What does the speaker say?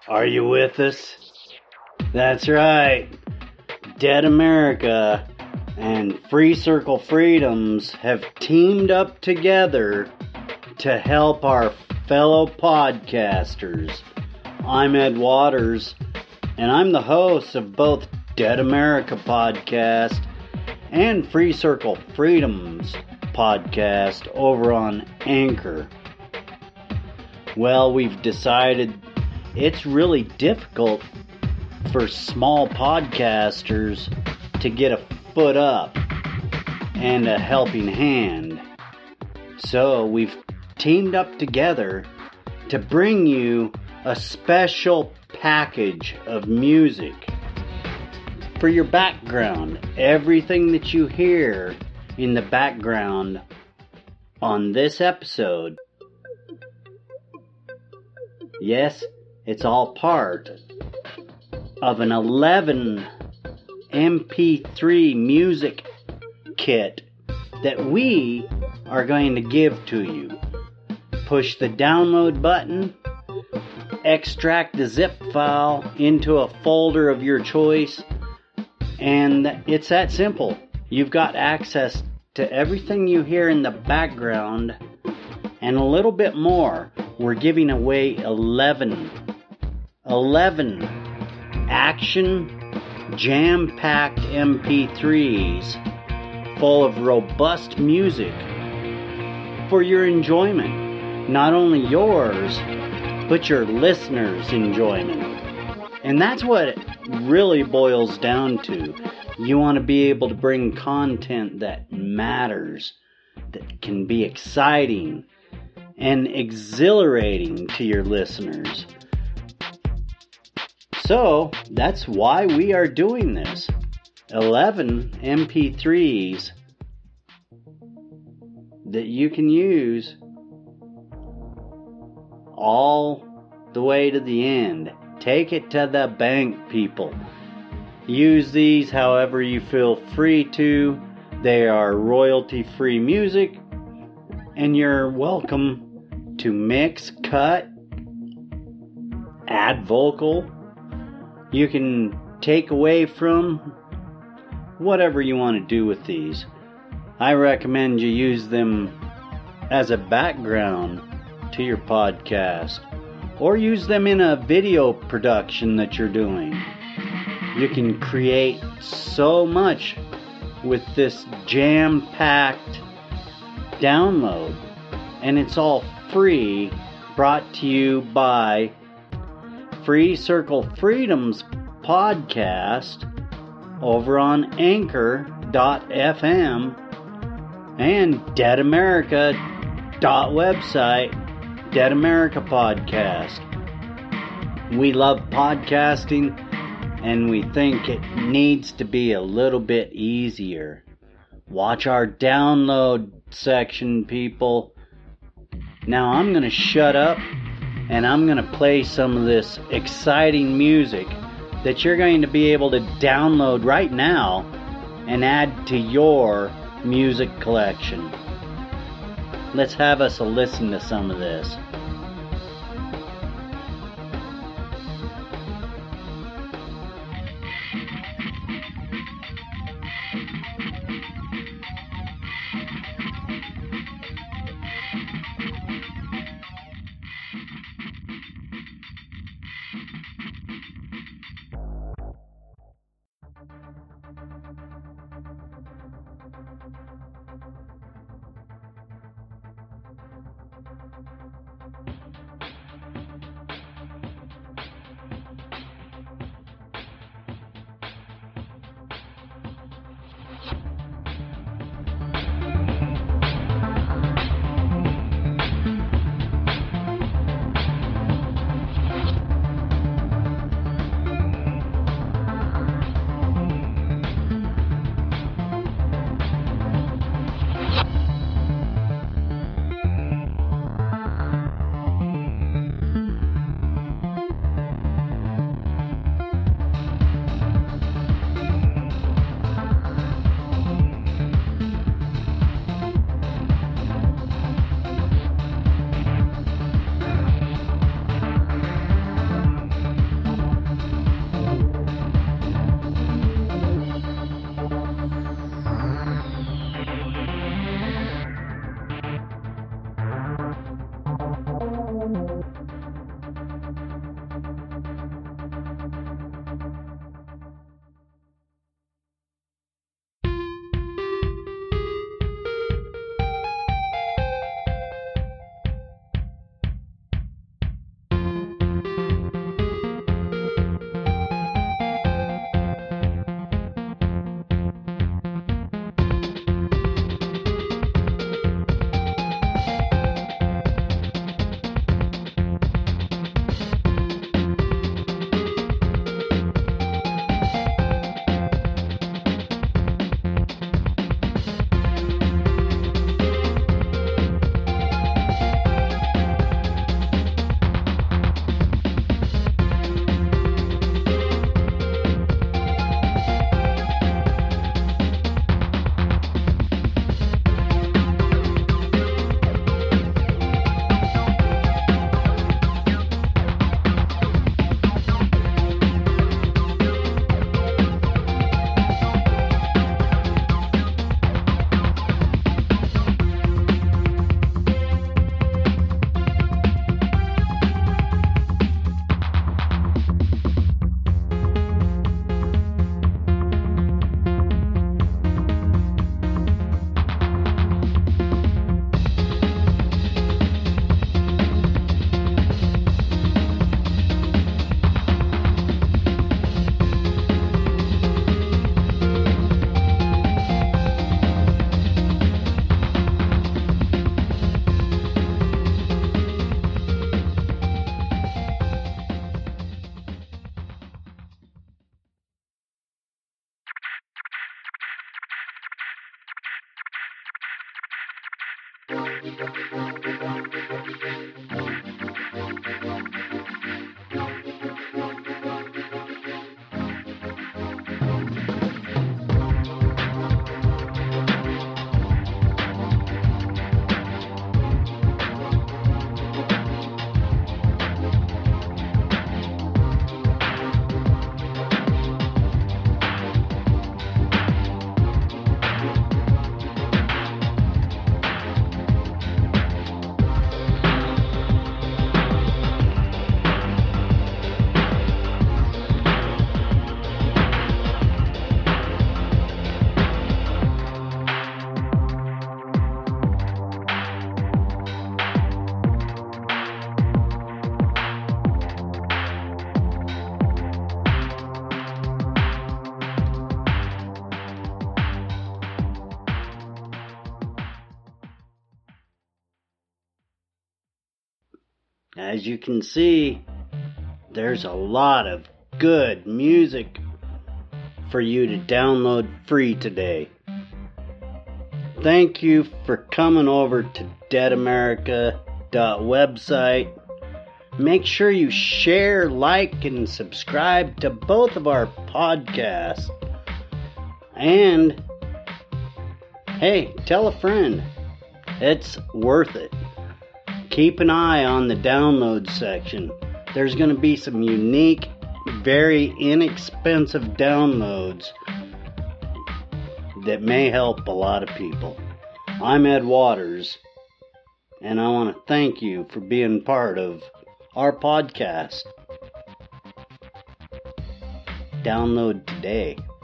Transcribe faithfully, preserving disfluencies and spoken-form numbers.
Are you with us? That's right. Dead America and Free Circle Freedoms have teamed up together to help our fellow podcasters. I'm Ed Waters, and I'm the host of both Dead America podcast and Free Circle Freedoms podcast over on Anchor. Well, we've decided it's really difficult for small podcasters to get a foot up and a helping hand. So we've teamed up together to bring you a special package of music for your background. Everything that you hear in the background on this episode, yes, it's all part of an eleven M P three music kit that we are going to give to you. Push the download button, extract the zip file into a folder of your choice, and it's that simple. You've got access to everything you hear in the background and a little bit more. We're giving away eleven, eleven action jam-packed M P threes full of robust music for your enjoyment. Not only yours, but your listeners' enjoyment. And that's what it really boils down to. You want to be able to bring content that matters, that can be exciting and exhilarating to your listeners. So, that's why we are doing this. eleven M P threes that you can use all the way to the end. Take it to the bank, people. Use these however you feel free to. They are royalty-free music, and you're welcome to mix, cut, add vocal. You can take away from, whatever you want to do with these. I recommend you use them as a background to your podcast, or use them in a video production that you're doing. You can create so much with this jam-packed download, and it's all free, brought to you by Free Circle Freedoms podcast over on anchor dot f m and Dead America dot website, Dead America podcast. We love podcasting, and we think it needs to be a little bit easier. Watch our download section, people. Now I'm going to shut up, and I'm going to play some of this exciting music that you're going to be able to download right now and add to your music collection. Let's have us a listen to some of this. As you can see, there's a lot of good music for you to download free today. Thank you for coming over to dead america dot website. Make sure you share, like, and subscribe to both of our podcasts. And, hey, tell a friend. It's worth it. Keep an eye on the download section. There's going to be some unique, very inexpensive downloads that may help a lot of people. I'm Ed Waters, and I want to thank you for being part of our podcast. Download today.